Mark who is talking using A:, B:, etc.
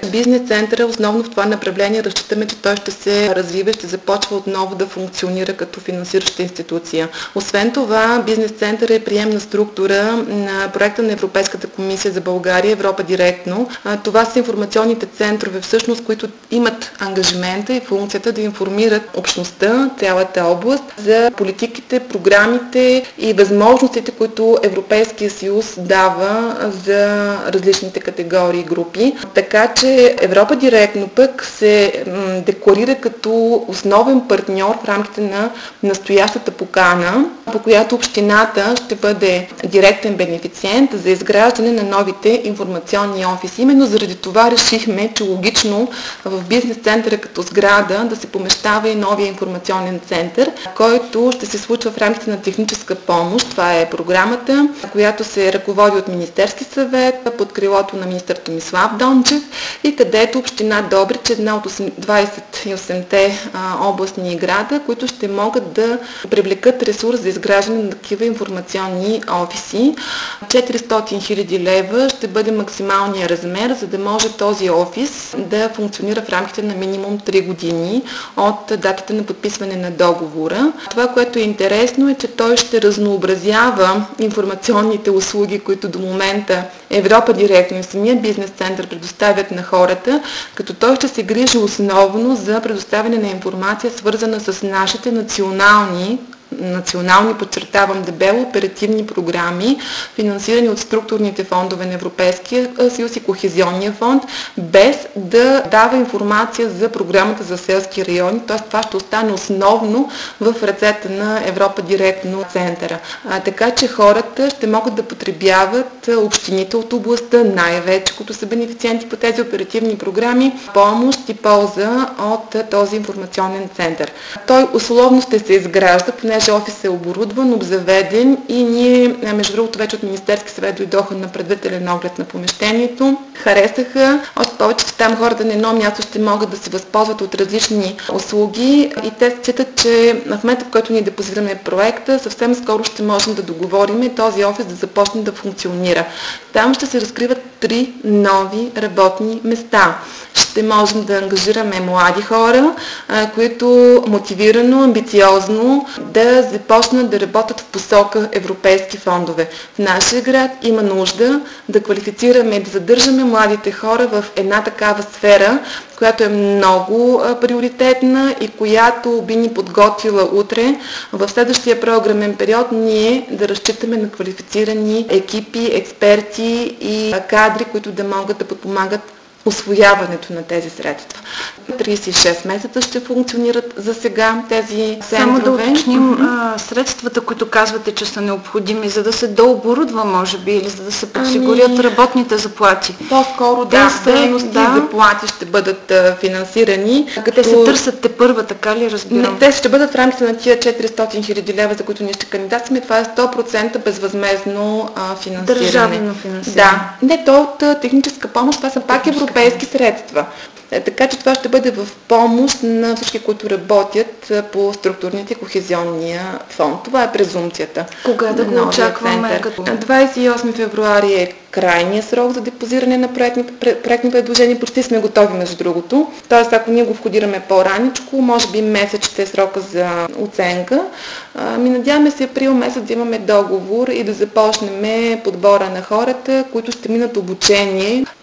A: Бизнес центъра основно в това направление разчитаме, че той ще се развива, ще започва отново да функционира като финансираща институция. Освен това, бизнес център е приемна структура на проекта на Европейската комисия за България, Европа директно. Това са информационните центрове, всъщност, които имат ангажимента и функцията да информират общността, цялата област за политиките, програмите и възможностите, които Европейския съюз дава за различните категории и групи. Така че Европа директно пък се декларира като основен партньор в рамките на настоящата покана, по която общината ще бъде директен бенефициент за изграждане на новите информационни офиси. Именно заради това решихме, че логично в бизнес центъра като сграда да се помещава и новия информационен център, който ще се случва в рамките на техническа помощ. Това е програмата, която се ръководи от Министерски съвет под крилото на министър Томислав Дончев и където община Добрич е една от 28-те областни града, които ще могат да привлекат ресурс за изграждане на такива информационни офиси. 400 хиляди лева ще бъде максималният размер, за да може този офис да функционира в рамките на минимум 3 години от датата на подписване на договора. Това, което е интересно, е, че той ще разнообразява информационните услуги, които до момента Европа директно и самия бизнес център предоставят на хората, като той ще се грижи основно за предоставяне на информация, свързана с нашите национални, подчертавам дебело, оперативни програми, финансирани от структурните фондове на Европейския съюз и Кохезионния фонд, без да дава информация за програмата за селски райони, т.е. това ще остане основно в ръцете на Европа директно центъра. Така че хората ще могат да потребяват, общините от областта, най-вече, които са бенефициенти по тези оперативни програми, помощ и полза от този информационен център. Той условно ще се изгражда, понеже офис е оборудван, обзаведен и ние, между другото, вече от Министерски съвет дойдоха на предварителен оглед на помещението. Харесаха, още повече, че там хората на едно място ще могат да се възползват от различни услуги и те считат, че в момента, в който ние депозираме проекта, съвсем скоро ще можем да договорим този офис да започне да функционира. Там ще се разкриват 3 нови работни места. Ще можем да ангажираме млади хора, които мотивирано, амбициозно да започнат да работят в посока европейски фондове. В нашия град има нужда да квалифицираме, да задържаме младите хора в една такава сфера, която е много приоритетна и която би ни подготвила утре в следващия програмен период ние да разчитаме на квалифицирани екипи, експерти и кадри, които да могат да подпомагат усвояването на тези средства. 36 месеца ще функционират за сега тези центрове.
B: Само да уточним средствата, които казвате, че са необходими, за да се дооборудва, може би, или за да се подсигурят работните заплати.
A: По-скоро дейности и заплати ще бъдат финансирани.
B: Те се търсят тепърва, така ли разбирам?
A: Те ще бъдат в рамките на тия 400 хиляди лева, за които ние ще кандидатстваме. Това е 100% безвъзмездно финансиране.
B: Държавно финансиране.
A: Да. Не, то от техническа помощ, това са пак европейски средства. Така че това ще бъде в помощ на всички, които работят по структурните кохезионния фонд. Това е презумпцията.
B: Кога да го очакваме?
A: 28 февруари е крайния срок за депозиране на проектни предложения. Почти сме готови, между другото. Тоест, ако ние го входираме по-раничко, може би месец ще е срока за оценка. Надяваме се април месец да имаме договор и да започнем подбора на хората, които ще минат обучение